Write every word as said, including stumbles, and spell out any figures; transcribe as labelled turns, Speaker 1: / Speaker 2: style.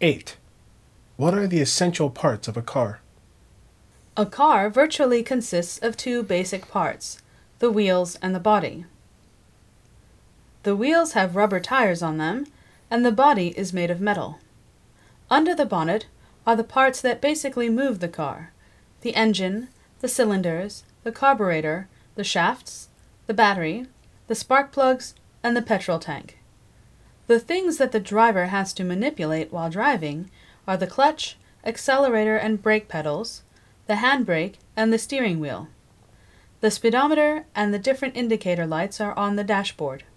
Speaker 1: eight. What are the essential parts of a car?
Speaker 2: A car virtually consists of two basic parts, the wheels and the body. The wheels have rubber tires on them, and the body is made of metal. Under the bonnet are the parts that basically move the car: the engine, the cylinders, the carburetor, the shafts, the battery, the spark plugs, and the petrol tank. The things that the driver has to manipulate while driving are the clutch, accelerator and brake pedals, the handbrake, and the steering wheel. The speedometer and the different indicator lights are on the dashboard.